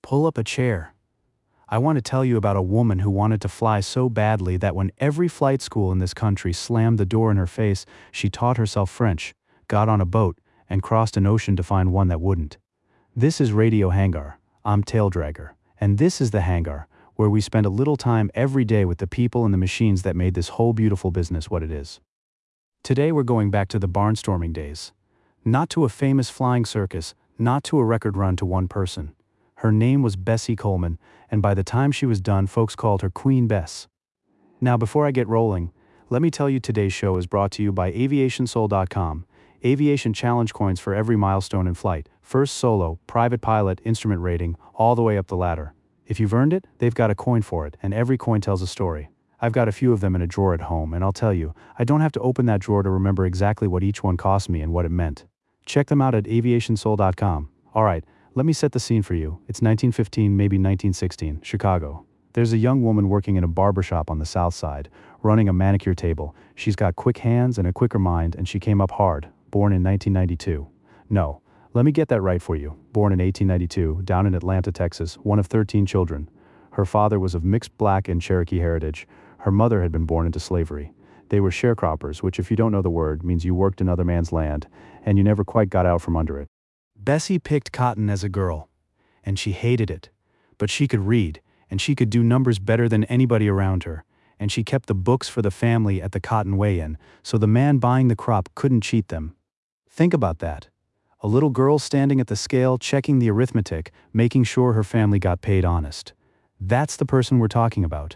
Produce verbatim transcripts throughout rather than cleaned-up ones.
Pull up a chair. I want to tell you about a woman who wanted to fly so badly that when every flight school in this country slammed the door in her face, she taught herself French, got on a boat, and crossed an ocean to find one that wouldn't. This is Radio Hangar. I'm Tail Dragger, and this is the hangar, where we spend a little time every day with the people and the machines that made this whole beautiful business what it is. Today we're going back to the barnstorming days. Not to a famous flying circus, not to a record run to one person. Her name was Bessie Coleman, and by the time she was done, folks called her Queen Bess. Now before I get rolling, let me tell you today's show is brought to you by aviation soul dot com. Aviation challenge coins for every milestone in flight, first solo, private pilot, instrument rating, all the way up the ladder. If you've earned it, they've got a coin for it, and every coin tells a story. I've got a few of them in a drawer at home, and I'll tell you, I don't have to open that drawer to remember exactly what each one cost me and what it meant. Check them out at aviation soul dot com. Alright, let me set the scene for you. It's nineteen fifteen, maybe nineteen sixteen, Chicago. There's a young woman working in a barbershop on the south side, running a manicure table. She's got quick hands and a quicker mind, and she came up hard, born in nineteen ninety-two. No, let me get that right for you. Born in eighteen ninety-two, down in Atlanta, Texas, one of thirteen children. Her father was of mixed black and Cherokee heritage. Her mother had been born into slavery. They were sharecroppers, which if you don't know the word, means you worked in other man's land, and you never quite got out from under it. Bessie picked cotton as a girl, and she hated it. But she could read, and she could do numbers better than anybody around her, and she kept the books for the family at the cotton weigh-in, so the man buying the crop couldn't cheat them. Think about that. A little girl standing at the scale, checking the arithmetic, making sure her family got paid honest. That's the person we're talking about.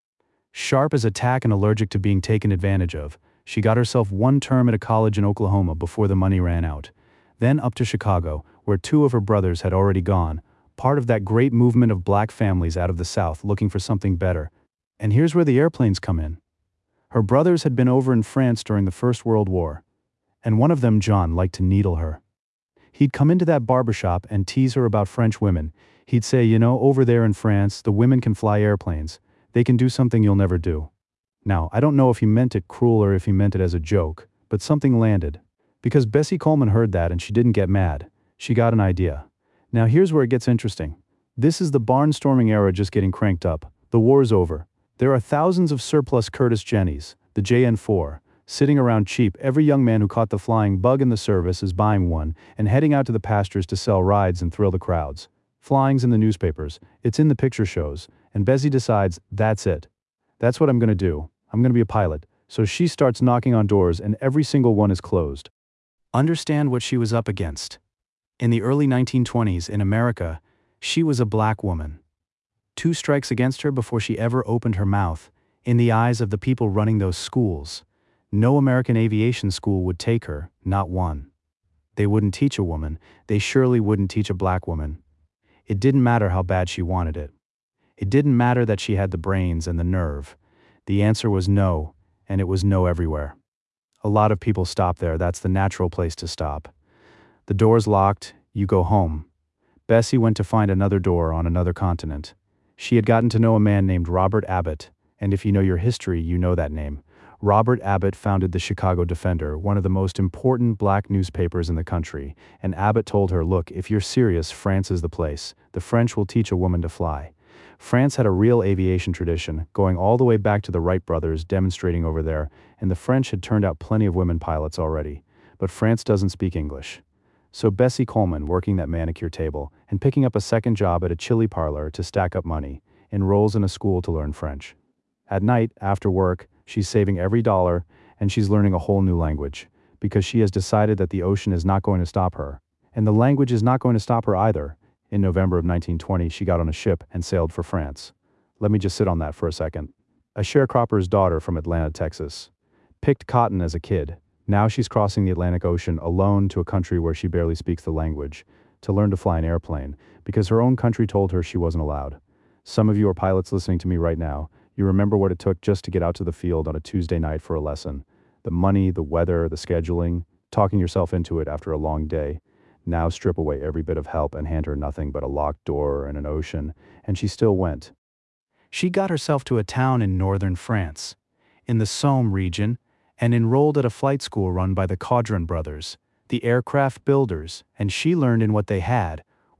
Sharp as a tack and allergic to being taken advantage of, she got herself one term at a college in Oklahoma before the money ran out. Then up to Chicago, where two of her brothers had already gone, part of that great movement of black families out of the South looking for something better. And here's where the airplanes come in. Her brothers had been over in France during the First World War, and one of them, John, liked to needle her. He'd come into that barbershop and tease her about French women. He'd say, you know, over there in France, the women can fly airplanes. They can do something you'll never do. Now, I don't know if he meant it cruel or if he meant it as a joke, but something landed. Because Bessie Coleman heard that and she didn't get mad. She got an idea. Now here's where it gets interesting. This is the barnstorming era just getting cranked up. The war's over. There are thousands of surplus Curtiss Jennies, the J N four, sitting around cheap. Every young man who caught the flying bug in the service is buying one and heading out to the pastures to sell rides and thrill the crowds. Flying's in the newspapers, it's in the picture shows, and Bessie decides, that's it. That's what I'm gonna do. I'm gonna be a pilot. So she starts knocking on doors and every single one is closed. Understand what she was up against. In the early nineteen twenties in America, she was a black woman. Two strikes against her before she ever opened her mouth. In the eyes of the people running those schools, no American aviation school would take her, not one. They wouldn't teach a woman, they surely wouldn't teach a black woman. It didn't matter how bad she wanted it. It didn't matter that she had the brains and the nerve. The answer was no, and it was no everywhere. A lot of people stop there, that's the natural place to stop. The door's locked, you go home. Bessie went to find another door on another continent. She had gotten to know a man named Robert Abbott, and if you know your history, you know that name. Robert Abbott founded the Chicago Defender, one of the most important black newspapers in the country, and Abbott told her, look, if you're serious, France is the place. The French will teach a woman to fly. France had a real aviation tradition, going all the way back to the Wright brothers demonstrating over there, and the French had turned out plenty of women pilots already. But France doesn't speak English. So Bessie Coleman, working that manicure table, and picking up a second job at a chili parlor to stack up money, enrolls in a school to learn French. At night, after work, she's saving every dollar, and she's learning a whole new language, because she has decided that the ocean is not going to stop her, and the language is not going to stop her either. In November of nineteen twenty, she got on a ship and sailed for France. Let me just sit on that for a second. A sharecropper's daughter from Atlanta, Texas. Picked cotton as a kid. Now she's crossing the Atlantic Ocean alone to a country where she barely speaks the language, to learn to fly an airplane, because her own country told her she wasn't allowed. Some of you are pilots listening to me right now. You remember what it took just to get out to the field on a Tuesday night for a lesson. The money, the weather, the scheduling, talking yourself into it after a long day. Now strip away every bit of help and hand her nothing but a locked door and an ocean, and she still went. She got herself to a town in northern France, in the Somme region, and enrolled at a flight school run by the Caudron brothers, the aircraft builders, and she learned in what they had,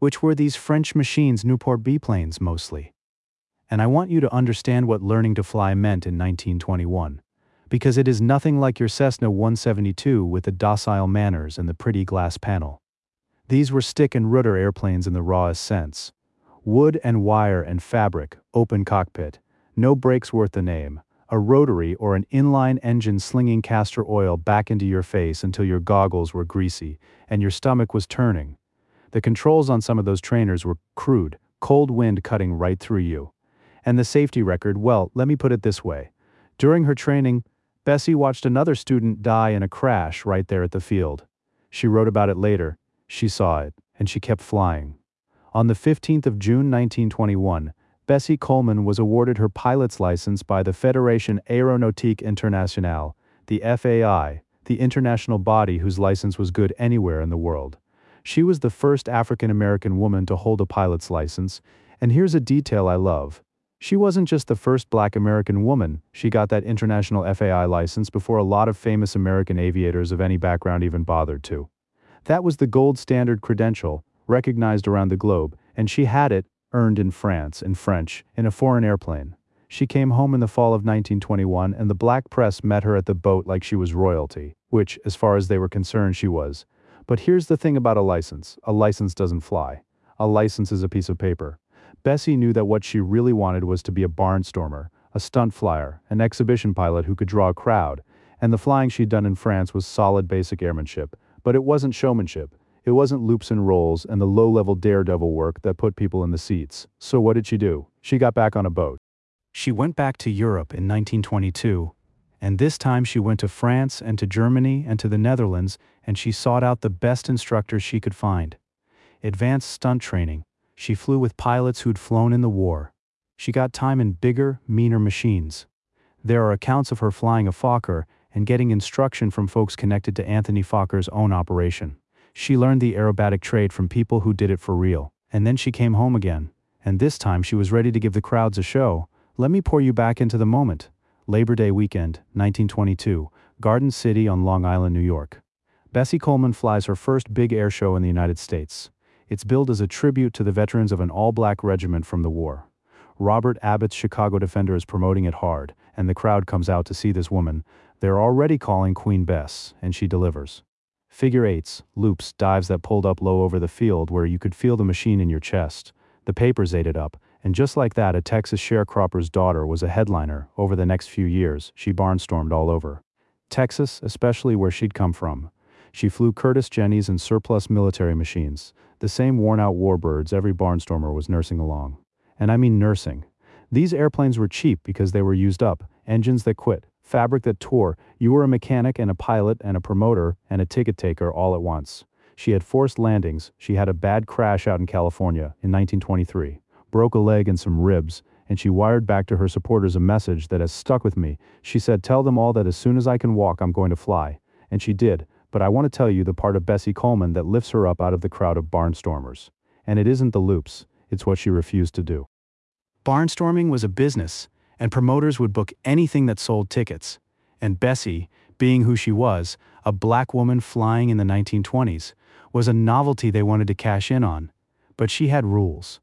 which were these French machines, Nieuport biplanes mostly. And I want you to understand what learning to fly meant in nineteen twenty-one. Because it is nothing like your Cessna one seventy-two with the docile manners and the pretty glass panel. These were stick and rudder airplanes in the rawest sense. Wood and wire and fabric, open cockpit, no brakes worth the name, a rotary or an inline engine slinging castor oil back into your face until your goggles were greasy and your stomach was turning. The controls on some of those trainers were crude, cold wind cutting right through you. And the safety record, well, let me put it this way. During her training, Bessie watched another student die in a crash right there at the field. She wrote about it later, she saw it, and she kept flying. On the fifteenth of June nineteen twenty-one, Bessie Coleman was awarded her pilot's license by the Fédération Aéronautique Internationale, the F A I, the international body whose license was good anywhere in the world. She was the first African-American woman to hold a pilot's license, and here's a detail I love. She wasn't just the first Black American woman, she got that international F A I license before a lot of famous American aviators of any background even bothered to. That was the gold standard credential, recognized around the globe, and she had it, earned in France, in French, in a foreign airplane. She came home in the fall of nineteen twenty-one and the black press met her at the boat like she was royalty, which, as far as they were concerned, she was. But here's the thing about a license. A license doesn't fly. A license is a piece of paper. Bessie knew that what she really wanted was to be a barnstormer, a stunt flyer, an exhibition pilot who could draw a crowd, and the flying she'd done in France was solid basic airmanship, but it wasn't showmanship. It wasn't loops and rolls and the low-level daredevil work that put people in the seats. So what did she do? She got back on a boat. She went back to Europe in nineteen twenty-two, and this time she went to France and to Germany and to the Netherlands, and she sought out the best instructors she could find. Advanced stunt training. She flew with pilots who'd flown in the war. She got time in bigger, meaner machines. There are accounts of her flying a Fokker and getting instruction from folks connected to Anthony Fokker's own operation. She learned the aerobatic trade from people who did it for real, and then she came home again, and this time she was ready to give the crowds a show. Let me pour you back into the moment. Labor Day weekend, nineteen twenty-two, Garden City on Long Island, New York. Bessie Coleman flies her first big air show in the United States. It's billed as a tribute to the veterans of an all-black regiment from the war. Robert Abbott's Chicago Defender is promoting it hard, and the crowd comes out to see this woman. They're already calling Queen Bess, and she delivers. Figure eights, loops, dives that pulled up low over the field where you could feel the machine in your chest. The papers ate it up, and just like that, a Texas sharecropper's daughter was a headliner. Over the next few years, she barnstormed all over Texas, especially where she'd come from. She flew Curtiss Jennies and surplus military machines, the same worn-out warbirds every barnstormer was nursing along. And I mean nursing. These airplanes were cheap because they were used up, engines that quit, fabric that tore. You were a mechanic and a pilot and a promoter and a ticket taker all at once. She had forced landings. She had a bad crash out in California in nineteen twenty-three, broke a leg and some ribs, and she wired back to her supporters a message that has stuck with me. She said, "Tell them all that as soon as I can walk, I'm going to fly." And she did. But I want to tell you the part of Bessie Coleman that lifts her up out of the crowd of barnstormers. And it isn't the loops, it's what she refused to do. Barnstorming was a business, and promoters would book anything that sold tickets. And Bessie, being who she was, a black woman flying in the nineteen twenties, was a novelty they wanted to cash in on. But she had rules.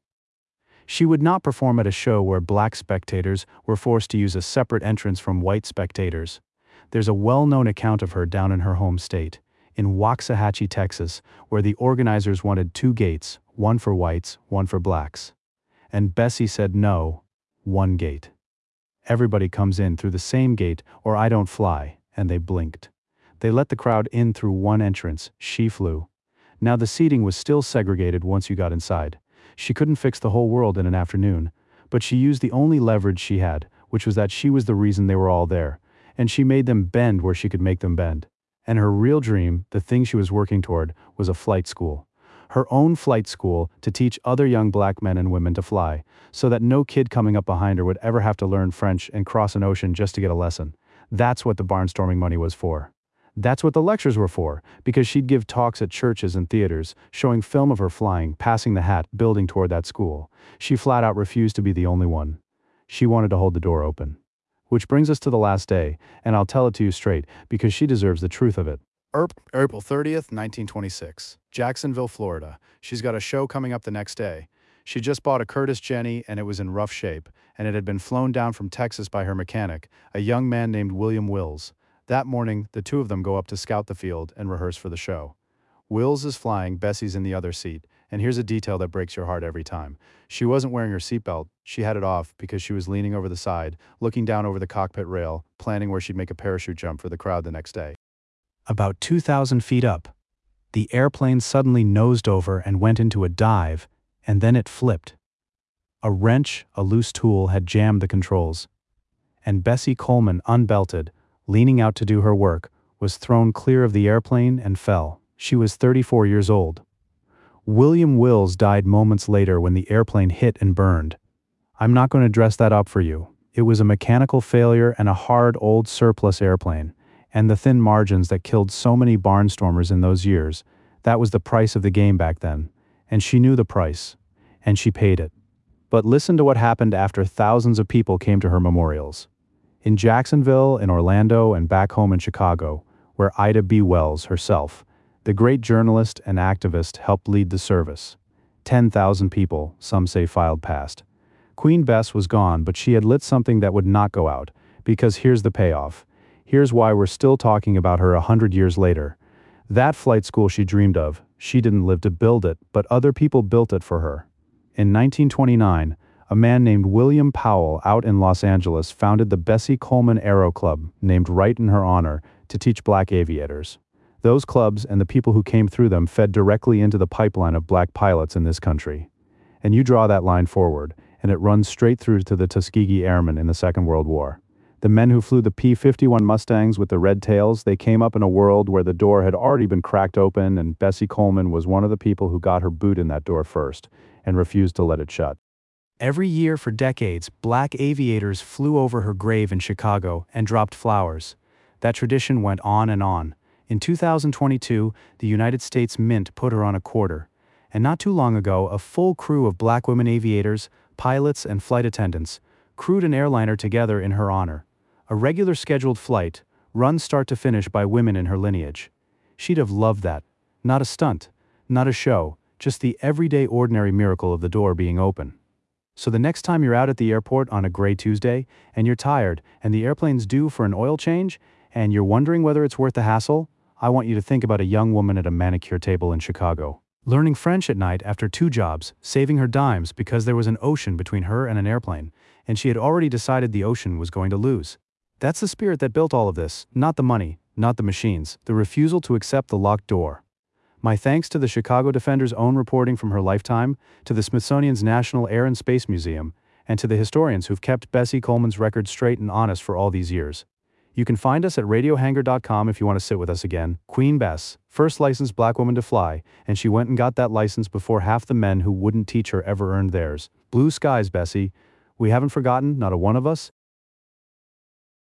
She would not perform at a show where black spectators were forced to use a separate entrance from white spectators. There's a well-known account of her down in her home state, in Waxahachie, Texas, where the organizers wanted two gates, one for whites, one for blacks. And Bessie said no, one gate. Everybody comes in through the same gate or I don't fly, and they blinked. They let the crowd in through one entrance, she flew. Now the seating was still segregated once you got inside. She couldn't fix the whole world in an afternoon, but she used the only leverage she had, which was that she was the reason they were all there. And she made them bend where she could make them bend. And her real dream, the thing she was working toward, was a flight school. Her own flight school to teach other young black men and women to fly, so that no kid coming up behind her would ever have to learn French and cross an ocean just to get a lesson. That's what the barnstorming money was for. That's what the lectures were for, because she'd give talks at churches and theaters, showing film of her flying, passing the hat, building toward that school. She flat out refused to be the only one. She wanted to hold the door open. Which brings us to the last day, and I'll tell it to you straight, because she deserves the truth of it. Erp- April thirtieth, nineteen twenty-six. Jacksonville, Florida. She's got a show coming up the next day. She just bought a Curtis Jenny and it was in rough shape, and it had been flown down from Texas by her mechanic, a young man named William Wills. That morning, the two of them go up to scout the field and rehearse for the show. Wills is flying, Bessie's in the other seat, and here's a detail that breaks your heart every time. She wasn't wearing her seatbelt, she had it off because she was leaning over the side, looking down over the cockpit rail, planning where she'd make a parachute jump for the crowd the next day. About two thousand feet up, the airplane suddenly nosed over and went into a dive, and then it flipped. A wrench, a loose tool, had jammed the controls, and Bessie Coleman, unbelted, leaning out to do her work, was thrown clear of the airplane and fell. She was thirty-four years old. William Wills died moments later when the airplane hit and burned. I'm not going to dress that up for you. It was a mechanical failure and a hard old surplus airplane, and the thin margins that killed so many barnstormers in those years, that was the price of the game back then, and she knew the price, and she paid it. But listen to what happened after thousands of people came to her memorials. In Jacksonville, in Orlando, and back home in Chicago, where Ida B. Wells herself, the great journalist and activist, helped lead the service. ten thousand people, some say, filed past. Queen Bess was gone, but she had lit something that would not go out, because here's the payoff. Here's why we're still talking about her a hundred years later. That flight school she dreamed of, she didn't live to build it, but other people built it for her. In nineteen twenty-nine, a man named William Powell out in Los Angeles founded the Bessie Coleman Aero Club, named right in her honor, to teach black aviators. Those clubs and the people who came through them fed directly into the pipeline of black pilots in this country. And you draw that line forward, and it runs straight through to the Tuskegee Airmen in the Second World War. The men who flew the P fifty-one Mustangs with the red tails, they came up in a world where the door had already been cracked open, and Bessie Coleman was one of the people who got her boot in that door first and refused to let it shut. Every year for decades, black aviators flew over her grave in Chicago and dropped flowers. That tradition went on and on. In two thousand twenty-two, the United States Mint put her on a quarter. And not too long ago, a full crew of black women aviators, pilots, and flight attendants crewed an airliner together in her honor. A regular scheduled flight, run start to finish by women in her lineage. She'd have loved that. Not a stunt, not a show, just the everyday ordinary miracle of the door being open. So the next time you're out at the airport on a gray Tuesday, and you're tired, and the airplane's due for an oil change, and you're wondering whether it's worth the hassle, I want you to think about a young woman at a manicure table in Chicago, learning French at night after two jobs, saving her dimes because there was an ocean between her and an airplane, and she had already decided the ocean was going to lose. That's the spirit that built all of this, not the money, not the machines, the refusal to accept the locked door. My thanks to the Chicago Defender's own reporting from her lifetime, to the Smithsonian's National Air and Space Museum, and to the historians who've kept Bessie Coleman's record straight and honest for all these years. You can find us at radio hanger dot com if you want to sit with us again. Queen Bess, first licensed black woman to fly, and she went and got that license before half the men who wouldn't teach her ever earned theirs. Blue skies, Bessie. We haven't forgotten, not a one of us,